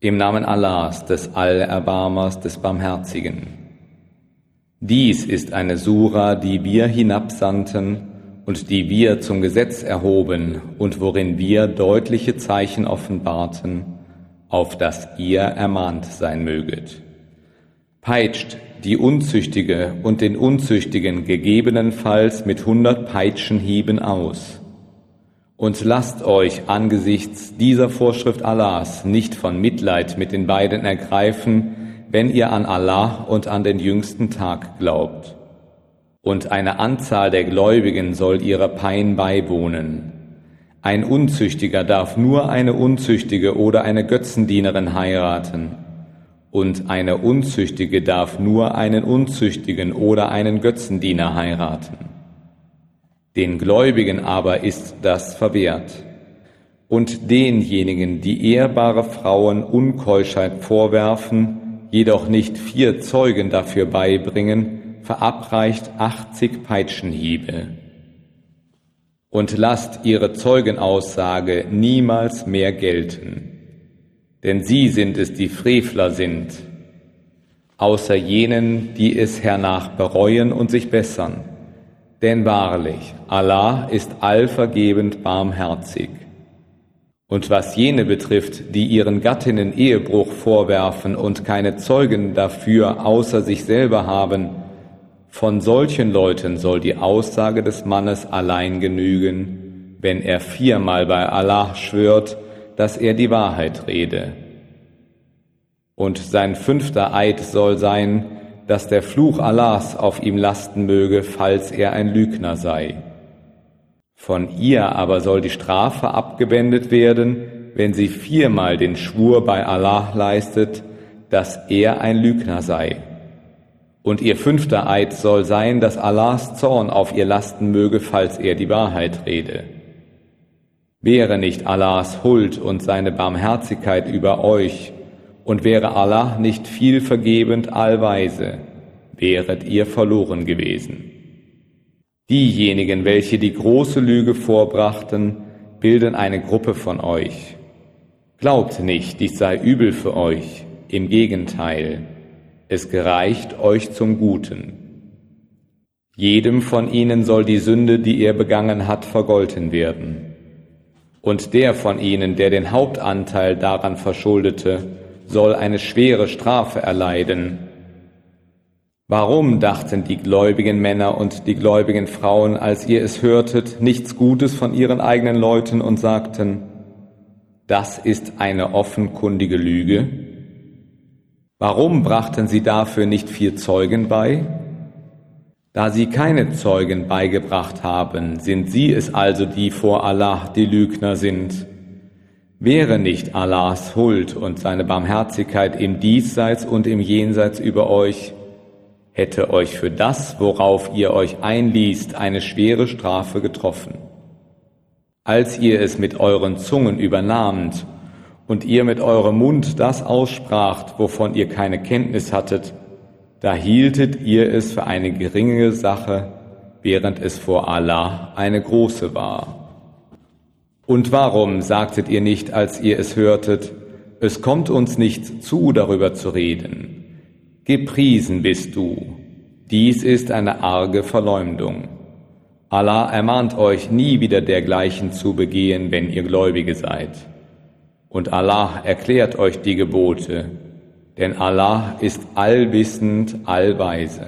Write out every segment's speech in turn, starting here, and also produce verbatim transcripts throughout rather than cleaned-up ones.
Im Namen Allahs, des Allerbarmers, des Barmherzigen. Dies ist eine Sura, die wir hinabsandten und die wir zum Gesetz erhoben und worin wir deutliche Zeichen offenbarten, auf dass ihr ermahnt sein möget. Peitscht die Unzüchtige und den Unzüchtigen gegebenenfalls mit hundert Peitschenhieben aus. Und lasst euch angesichts dieser Vorschrift Allahs nicht von Mitleid mit den beiden ergreifen, wenn ihr an Allah und an den jüngsten Tag glaubt. Und eine Anzahl der Gläubigen soll ihrer Pein beiwohnen. Ein Unzüchtiger darf nur eine Unzüchtige oder eine Götzendienerin heiraten. Und eine Unzüchtige darf nur einen Unzüchtigen oder einen Götzendiener heiraten. Den Gläubigen aber ist das verwehrt. Und denjenigen, die ehrbare Frauen Unkeuschheit vorwerfen, jedoch nicht vier Zeugen dafür beibringen, verabreicht achtzig Peitschenhiebe. Und lasst ihre Zeugenaussage niemals mehr gelten. Denn sie sind es, die Frevler sind, außer jenen, die es hernach bereuen und sich bessern. Denn wahrlich, Allah ist allvergebend barmherzig. Und was jene betrifft, die ihren Gattinnen Ehebruch vorwerfen und keine Zeugen dafür außer sich selber haben, von solchen Leuten soll die Aussage des Mannes allein genügen, wenn er viermal bei Allah schwört, dass er die Wahrheit rede. Und sein fünfter Eid soll sein, dass der Fluch Allahs auf ihm lasten möge, falls er ein Lügner sei. Von ihr aber soll die Strafe abgewendet werden, wenn sie viermal den Schwur bei Allah leistet, dass er ein Lügner sei. Und ihr fünfter Eid soll sein, dass Allahs Zorn auf ihr lasten möge, falls er die Wahrheit rede. Wäre nicht Allahs Huld und seine Barmherzigkeit über euch, und wäre Allah nicht viel vergebend allweise, wäret ihr verloren gewesen. Diejenigen, welche die große Lüge vorbrachten, bilden eine Gruppe von euch. Glaubt nicht, dies sei übel für euch, im Gegenteil, es gereicht euch zum Guten. Jedem von ihnen soll die Sünde, die er begangen hat, vergolten werden. Und der von ihnen, der den Hauptanteil daran verschuldete, soll eine schwere Strafe erleiden. Warum dachten die gläubigen Männer und die gläubigen Frauen, als ihr es hörtet, nichts Gutes von ihren eigenen Leuten und sagten, das ist eine offenkundige Lüge? Warum brachten sie dafür nicht vier Zeugen bei? Da sie keine Zeugen beigebracht haben, sind sie es also, die vor Allah die Lügner sind. Wäre nicht Allahs Huld und seine Barmherzigkeit im Diesseits und im Jenseits über euch, hätte euch für das, worauf ihr euch einließt, eine schwere Strafe getroffen. Als ihr es mit euren Zungen übernahmt und ihr mit eurem Mund das ausspracht, wovon ihr keine Kenntnis hattet, da hieltet ihr es für eine geringe Sache, während es vor Allah eine große war. Und warum sagtet ihr nicht, als ihr es hörtet, es kommt uns nicht zu, darüber zu reden? Gepriesen bist du. Dies ist eine arge Verleumdung. Allah ermahnt euch, nie wieder dergleichen zu begehen, wenn ihr Gläubige seid. Und Allah erklärt euch die Gebote, denn Allah ist allwissend, allweise.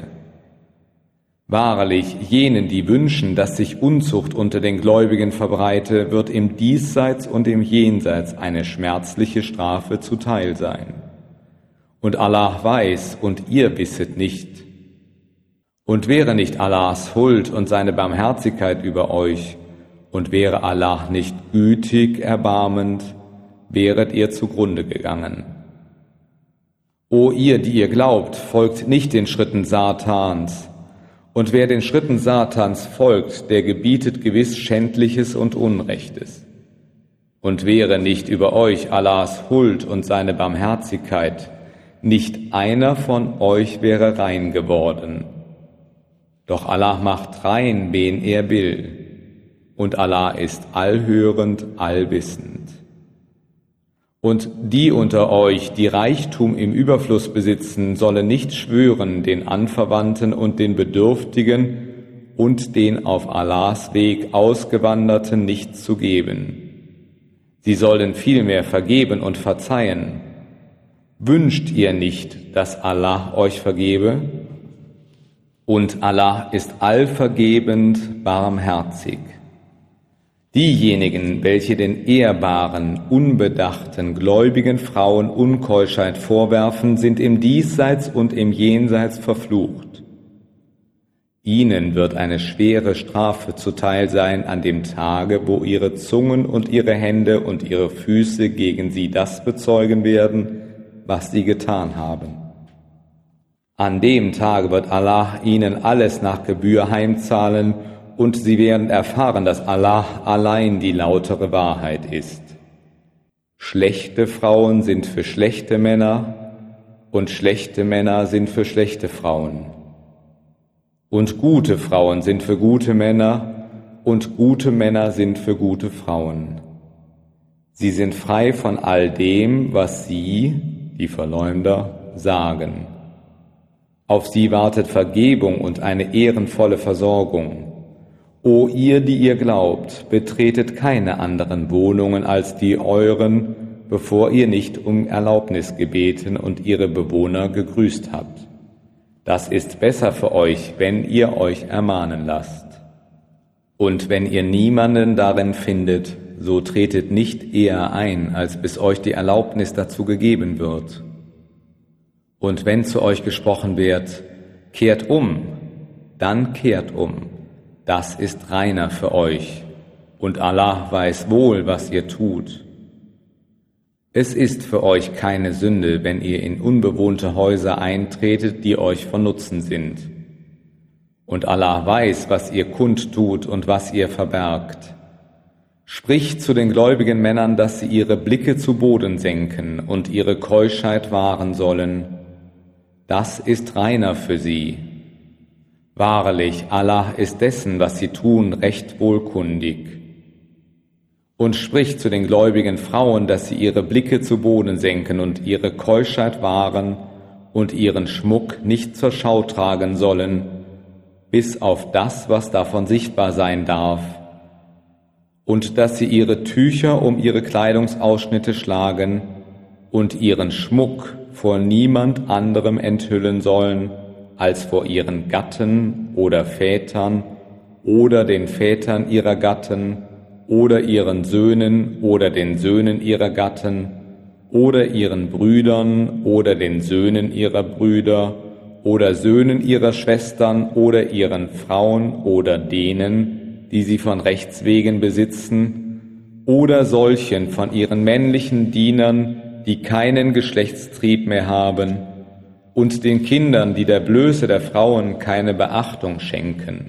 Wahrlich, jenen, die wünschen, dass sich Unzucht unter den Gläubigen verbreite, wird im Diesseits und im Jenseits eine schmerzliche Strafe zuteil sein. Und Allah weiß, und ihr wisset nicht. Und wäre nicht Allahs Huld und seine Barmherzigkeit über euch, und wäre Allah nicht gütig, erbarmend, wäret ihr zugrunde gegangen. O ihr, die ihr glaubt, folgt nicht den Schritten Satans, und wer den Schritten Satans folgt, der gebietet gewiss Schändliches und Unrechtes. Und wäre nicht über euch Allahs Huld und seine Barmherzigkeit, nicht einer von euch wäre rein geworden. Doch Allah macht rein, wen er will, und Allah ist allhörend, allwissend. Und die unter euch, die Reichtum im Überfluss besitzen, sollen nicht schwören, den Anverwandten und den Bedürftigen und den auf Allahs Weg Ausgewanderten nichts zu geben. Sie sollen vielmehr vergeben und verzeihen. Wünscht ihr nicht, dass Allah euch vergebe? Und Allah ist allvergebend, barmherzig. Diejenigen, welche den ehrbaren, unbedachten, gläubigen Frauen Unkeuschheit vorwerfen, sind im Diesseits und im Jenseits verflucht. Ihnen wird eine schwere Strafe zuteil sein an dem Tage, wo ihre Zungen und ihre Hände und ihre Füße gegen sie das bezeugen werden, was sie getan haben. An dem Tage wird Allah ihnen alles nach Gebühr heimzahlen, und sie werden erfahren, dass Allah allein die lautere Wahrheit ist. Schlechte Frauen sind für schlechte Männer und schlechte Männer sind für schlechte Frauen. Und gute Frauen sind für gute Männer und gute Männer sind für gute Frauen. Sie sind frei von all dem, was sie, die Verleumder, sagen. Auf sie wartet Vergebung und eine ehrenvolle Versorgung. O ihr, die ihr glaubt, betretet keine anderen Wohnungen als die euren, bevor ihr nicht um Erlaubnis gebeten und ihre Bewohner gegrüßt habt. Das ist besser für euch, wenn ihr euch ermahnen lasst. Und wenn ihr niemanden darin findet, so tretet nicht eher ein, als bis euch die Erlaubnis dazu gegeben wird. Und wenn zu euch gesprochen wird, kehrt um, dann kehrt um. Das ist reiner für euch, und Allah weiß wohl, was ihr tut. Es ist für euch keine Sünde, wenn ihr in unbewohnte Häuser eintretet, die euch von Nutzen sind. Und Allah weiß, was ihr kundtut und was ihr verbergt. Spricht zu den gläubigen Männern, dass sie ihre Blicke zu Boden senken und ihre Keuschheit wahren sollen. Das ist reiner für sie. Wahrlich, Allah ist dessen, was sie tun, recht wohlkundig. Und spricht zu den gläubigen Frauen, dass sie ihre Blicke zu Boden senken und ihre Keuschheit wahren und ihren Schmuck nicht zur Schau tragen sollen, bis auf das, was davon sichtbar sein darf, und dass sie ihre Tücher um ihre Kleidungsausschnitte schlagen und ihren Schmuck vor niemand anderem enthüllen sollen, als vor ihren Gatten oder Vätern oder den Vätern ihrer Gatten oder ihren Söhnen oder den Söhnen ihrer Gatten oder ihren Brüdern oder den Söhnen ihrer Brüder oder Söhnen ihrer Schwestern oder ihren Frauen oder denen, die sie von Rechts wegen besitzen, oder solchen von ihren männlichen Dienern, die keinen Geschlechtstrieb mehr haben, und den Kindern, die der Blöße der Frauen keine Beachtung schenken.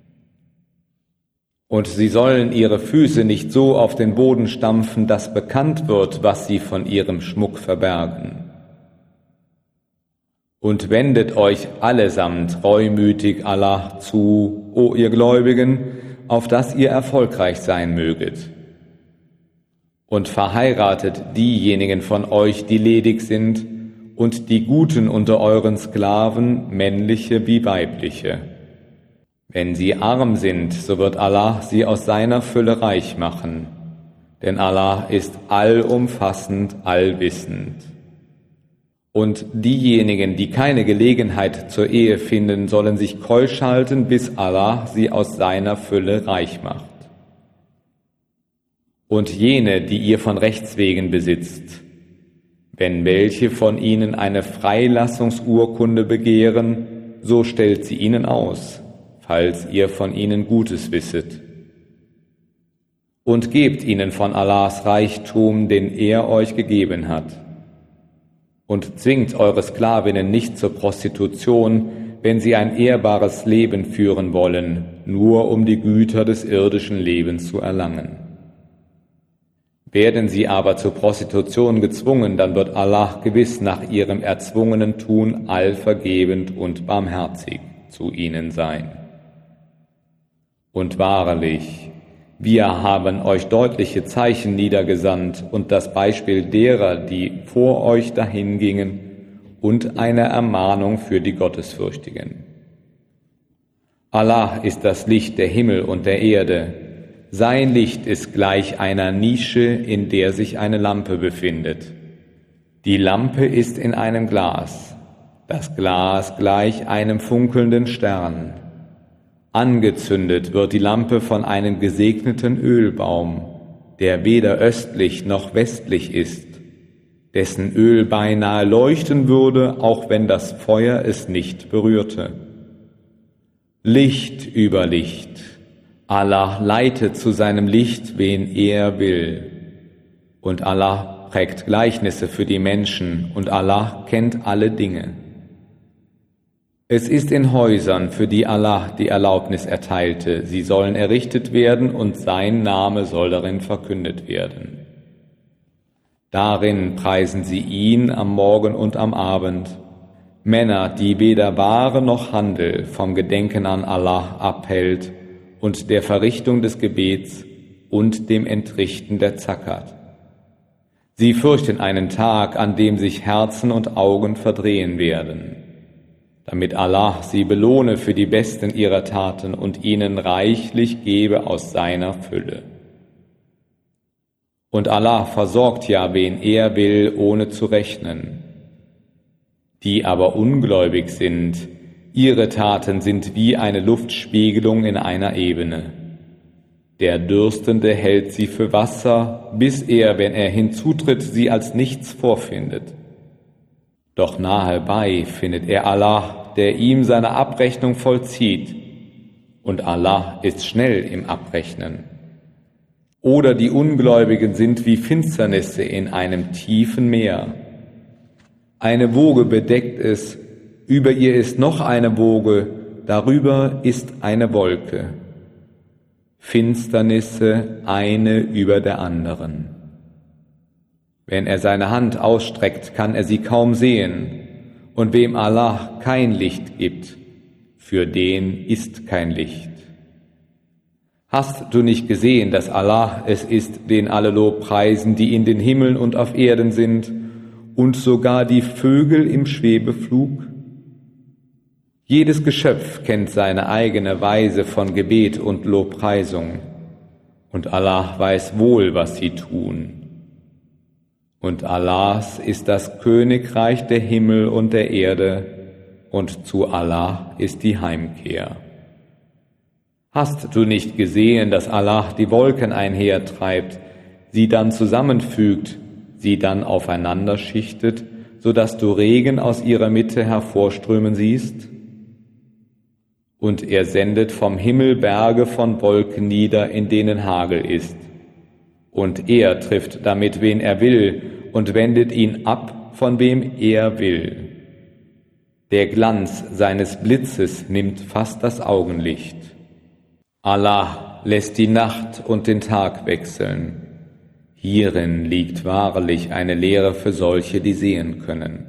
Und sie sollen ihre Füße nicht so auf den Boden stampfen, dass bekannt wird, was sie von ihrem Schmuck verbergen. Und wendet euch allesamt reumütig Allah zu, o ihr Gläubigen, auf dass ihr erfolgreich sein möget. Und verheiratet diejenigen von euch, die ledig sind, und die Guten unter euren Sklaven, männliche wie weibliche. Wenn sie arm sind, so wird Allah sie aus seiner Fülle reich machen, denn Allah ist allumfassend, allwissend. Und diejenigen, die keine Gelegenheit zur Ehe finden, sollen sich keusch halten, bis Allah sie aus seiner Fülle reich macht. Und jene, die ihr von Rechts wegen besitzt, wenn welche von ihnen eine Freilassungsurkunde begehren, so stellt sie ihnen aus, falls ihr von ihnen Gutes wisset. Und gebt ihnen von Allahs Reichtum, den er euch gegeben hat. Und zwingt eure Sklavinnen nicht zur Prostitution, wenn sie ein ehrbares Leben führen wollen, nur um die Güter des irdischen Lebens zu erlangen. Werden sie aber zur Prostitution gezwungen, dann wird Allah gewiss nach ihrem erzwungenen Tun allvergebend und barmherzig zu ihnen sein. Und wahrlich, Wir haben euch deutliche Zeichen niedergesandt und das Beispiel derer, die vor euch dahingingen, und eine Ermahnung für die Gottesfürchtigen. Allah ist das Licht der Himmel und der Erde. Sein Licht ist gleich einer Nische, in der sich eine Lampe befindet. Die Lampe ist in einem Glas, das Glas gleich einem funkelnden Stern. Angezündet wird die Lampe von einem gesegneten Ölbaum, der weder östlich noch westlich ist, dessen Öl beinahe leuchten würde, auch wenn das Feuer es nicht berührte. Licht über Licht. Allah leitet zu seinem Licht, wen er will. Und Allah prägt Gleichnisse für die Menschen, und Allah kennt alle Dinge. Es ist in Häusern, für die Allah die Erlaubnis erteilte, sie sollen errichtet werden und sein Name soll darin verkündet werden. Darin preisen sie ihn am Morgen und am Abend, Männer, die weder Ware noch Handel vom Gedenken an Allah abhält und der Verrichtung des Gebets und dem Entrichten der Zakat. Sie fürchten einen Tag, an dem sich Herzen und Augen verdrehen werden, damit Allah sie belohne für die besten ihrer Taten und ihnen reichlich gebe aus seiner Fülle. Und Allah versorgt ja, wen er will, ohne zu rechnen. Die aber ungläubig sind, ihre Taten sind wie eine Luftspiegelung in einer Ebene. Der Dürstende hält sie für Wasser, bis er, wenn er hinzutritt, sie als nichts vorfindet. Doch nahe bei findet er Allah, der ihm seine Abrechnung vollzieht, und Allah ist schnell im Abrechnen. Oder die Ungläubigen sind wie Finsternisse in einem tiefen Meer. Eine Woge bedeckt es, über ihr ist noch eine Woge, darüber ist eine Wolke. Finsternisse eine über der anderen. Wenn er seine Hand ausstreckt, kann er sie kaum sehen, und wem Allah kein Licht gibt, für den ist kein Licht. Hast du nicht gesehen, dass Allah es ist, den alle Lob preisen, die in den Himmeln und auf Erden sind, und sogar die Vögel im Schwebeflug? Jedes Geschöpf kennt seine eigene Weise von Gebet und Lobpreisung, und Allah weiß wohl, was sie tun. Und Allahs ist das Königreich der Himmel und der Erde, und zu Allah ist die Heimkehr. Hast du nicht gesehen, dass Allah die Wolken einhertreibt, sie dann zusammenfügt, sie dann aufeinander schichtet, so dass du Regen aus ihrer Mitte hervorströmen siehst? Und er sendet vom Himmel Berge von Wolken nieder, in denen Hagel ist. Und er trifft damit, wen er will, und wendet ihn ab, von wem er will. Der Glanz seines Blitzes nimmt fast das Augenlicht. Allah lässt die Nacht und den Tag wechseln. Hierin liegt wahrlich eine Lehre für solche, die sehen können.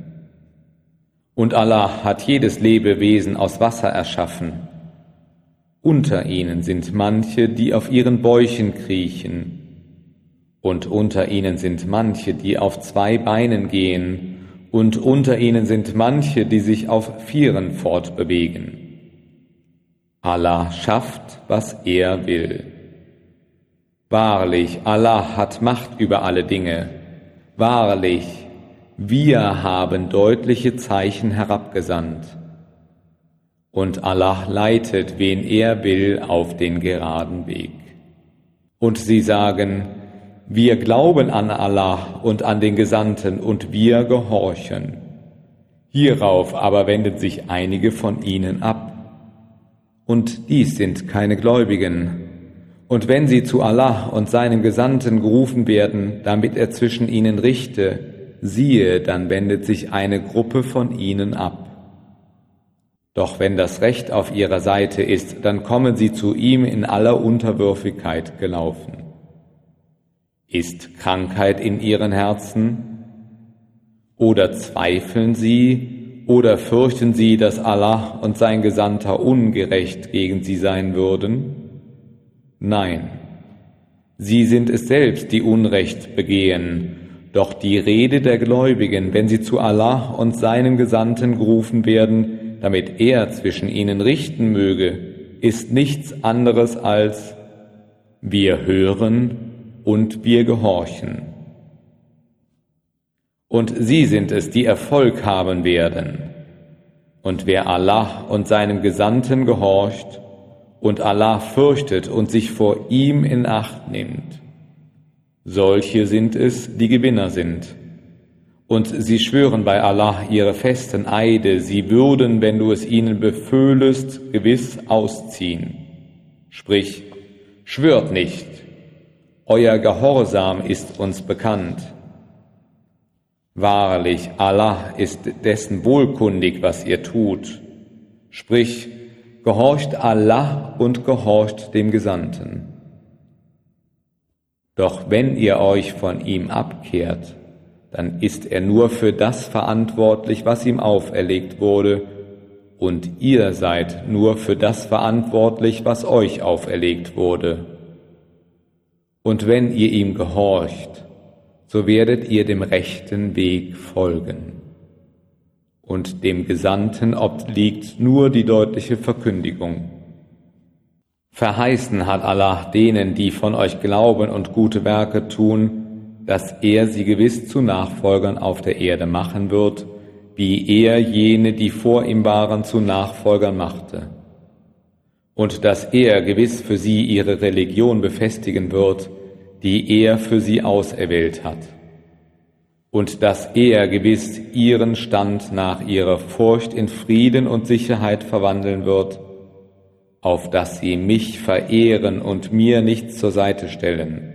Und Allah hat jedes Lebewesen aus Wasser erschaffen. Unter ihnen sind manche, die auf ihren Bäuchen kriechen. Und unter ihnen sind manche, die auf zwei Beinen gehen. Und unter ihnen sind manche, die sich auf Vieren fortbewegen. Allah schafft, was er will. Wahrlich, Allah hat Macht über alle Dinge. Wahrlich, wir haben deutliche Zeichen herabgesandt. Und Allah leitet, wen er will, auf den geraden Weg. Und sie sagen, wir glauben an Allah und an den Gesandten und wir gehorchen. Hierauf aber wenden sich einige von ihnen ab. Und dies sind keine Gläubigen. Und wenn sie zu Allah und seinem Gesandten gerufen werden, damit er zwischen ihnen richte, siehe, dann wendet sich eine Gruppe von ihnen ab. Doch wenn das Recht auf ihrer Seite ist, dann kommen sie zu ihm in aller Unterwürfigkeit gelaufen. Ist Krankheit in ihren Herzen? Oder zweifeln sie? Oder fürchten sie, dass Allah und sein Gesandter ungerecht gegen sie sein würden? Nein, Sie sind es selbst, die Unrecht begehen. Doch die Rede der Gläubigen, wenn sie zu Allah und seinem Gesandten gerufen werden, damit er zwischen ihnen richten möge, ist nichts anderes als: Wir hören und wir gehorchen. Und sie sind es, die Erfolg haben werden. Und wer Allah und seinem Gesandten gehorcht und Allah fürchtet und sich vor ihm in Acht nimmt, solche sind es, die Gewinner sind. Und sie schwören bei Allah ihre festen Eide, sie würden, wenn du es ihnen beföhlest, gewiss ausziehen. Sprich, schwört nicht, euer Gehorsam ist uns bekannt. Wahrlich, Allah ist dessen wohlkundig, was ihr tut. Sprich, gehorcht Allah und gehorcht dem Gesandten. Doch wenn ihr euch von ihm abkehrt, dann ist er nur für das verantwortlich, was ihm auferlegt wurde, und ihr seid nur für das verantwortlich, was euch auferlegt wurde. Und wenn ihr ihm gehorcht, so werdet ihr dem rechten Weg folgen. Und dem Gesandten obliegt nur die deutliche Verkündigung. Verheißen hat Allah denen, die von euch glauben und gute Werke tun, dass er sie gewiss zu Nachfolgern auf der Erde machen wird, wie er jene, die vor ihm waren, zu Nachfolgern machte. Und dass er gewiss für sie ihre Religion befestigen wird, die er für sie auserwählt hat. Und dass er gewiss ihren Stand nach ihrer Furcht in Frieden und Sicherheit verwandeln wird, auf dass sie mich verehren und mir nichts zur Seite stellen.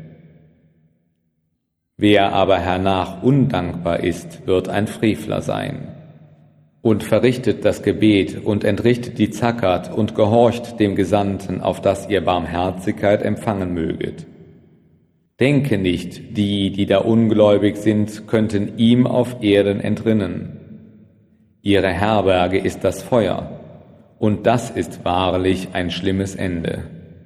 Wer aber hernach undankbar ist, wird ein Frevler sein. Und verrichtet das Gebet und entrichtet die Zakat und gehorcht dem Gesandten, auf dass ihr Barmherzigkeit empfangen möget. Denke nicht, die, die da ungläubig sind, könnten ihm auf Erden entrinnen. Ihre Herberge ist das Feuer, und das ist wahrlich ein schlimmes Ende.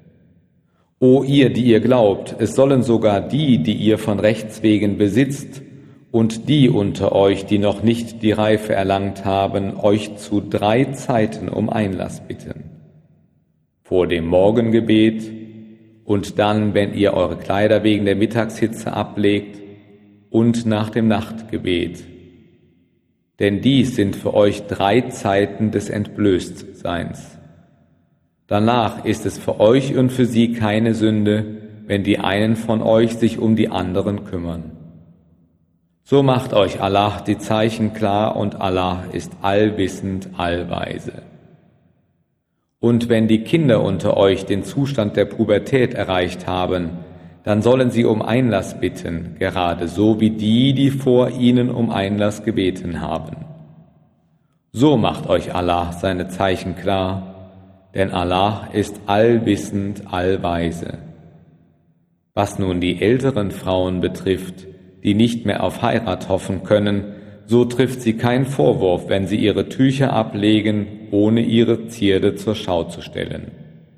O ihr, die ihr glaubt, es sollen sogar die, die ihr von Rechts wegen besitzt, und die unter euch, die noch nicht die Reife erlangt haben, euch zu drei Zeiten um Einlass bitten. Vor dem Morgengebet und dann, wenn ihr eure Kleider wegen der Mittagshitze ablegt, und nach dem Nachtgebet. Denn dies sind für euch drei Zeiten des Entblößtseins. Danach ist es für euch und für sie keine Sünde, wenn die einen von euch sich um die anderen kümmern. So macht euch Allah die Zeichen klar, und Allah ist allwissend, allweise. Und wenn die Kinder unter euch den Zustand der Pubertät erreicht haben, dann sollen sie um Einlass bitten, gerade so wie die, die vor ihnen um Einlass gebeten haben. So macht euch Allah seine Zeichen klar, denn Allah ist allwissend, allweise. Was nun die älteren Frauen betrifft, die nicht mehr auf Heirat hoffen können, so trifft sie kein Vorwurf, wenn sie ihre Tücher ablegen, ohne ihre Zierde zur Schau zu stellen.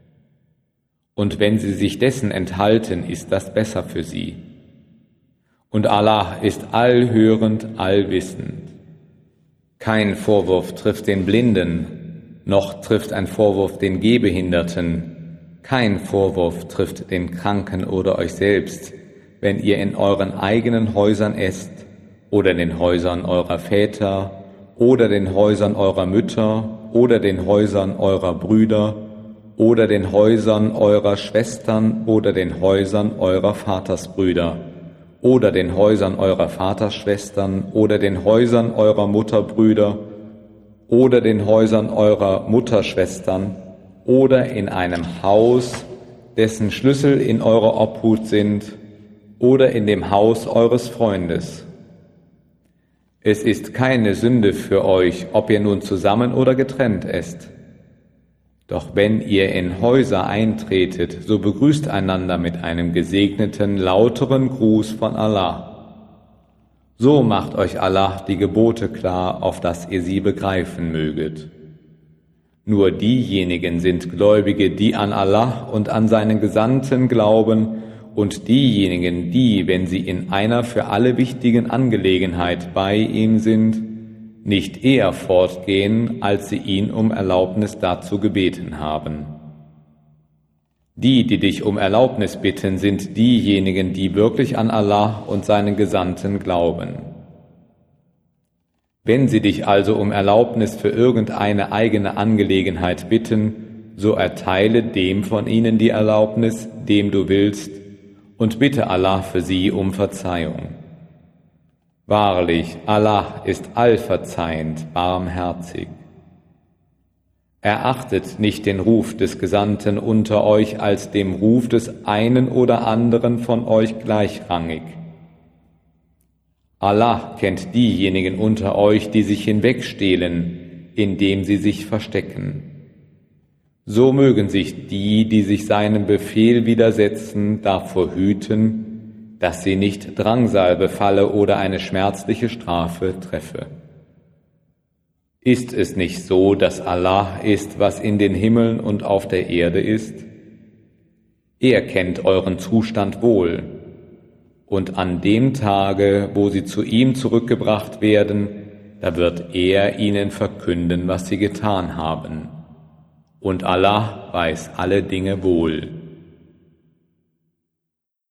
Und wenn sie sich dessen enthalten, ist das besser für sie. Und Allah ist allhörend, allwissend. Kein Vorwurf trifft den Blinden, noch trifft ein Vorwurf den Gehbehinderten. Kein Vorwurf trifft den Kranken oder euch selbst, wenn ihr in euren eigenen Häusern esst, oder in den Häusern eurer Väter, oder den Häusern eurer Mütter, oder den Häusern eurer Brüder, oder den Häusern eurer Schwestern, oder den Häusern eurer Vatersbrüder, oder den Häusern eurer Vaterschwestern, oder den Häusern eurer Mutterbrüder, oder den Häusern eurer Mutterschwestern, oder in einem Haus, dessen Schlüssel in eurer Obhut sind, oder in dem Haus eures Freundes. Es ist keine Sünde für euch, ob ihr nun zusammen oder getrennt esst. Doch wenn ihr in Häuser eintretet, so begrüßt einander mit einem gesegneten, lauteren Gruß von Allah. So macht euch Allah die Gebote klar, auf dass ihr sie begreifen möget. Nur diejenigen sind Gläubige, die an Allah und an seinen Gesandten glauben und diejenigen, die, wenn sie in einer für alle wichtigen Angelegenheit bei ihm sind, nicht eher fortgehen, als sie ihn um Erlaubnis dazu gebeten haben. Die, die dich um Erlaubnis bitten, sind diejenigen, die wirklich an Allah und seinen Gesandten glauben. Wenn sie dich also um Erlaubnis für irgendeine eigene Angelegenheit bitten, so erteile dem von ihnen die Erlaubnis, dem du willst, und bitte Allah für sie um Verzeihung. Wahrlich, Allah ist allverzeihend, barmherzig. Erachtet nicht den Ruf des Gesandten unter euch als dem Ruf des einen oder anderen von euch gleichrangig. Allah kennt diejenigen unter euch, die sich hinwegstehlen, indem sie sich verstecken. So mögen sich die, die sich seinem Befehl widersetzen, davor hüten, dass sie nicht Drangsal befalle oder eine schmerzliche Strafe treffe. Ist es nicht so, dass Allah ist, was in den Himmeln und auf der Erde ist? Er kennt euren Zustand wohl. Und an dem Tage, wo sie zu ihm zurückgebracht werden, da wird er ihnen verkünden, was sie getan haben. Und Allah weiß alle Dinge wohl.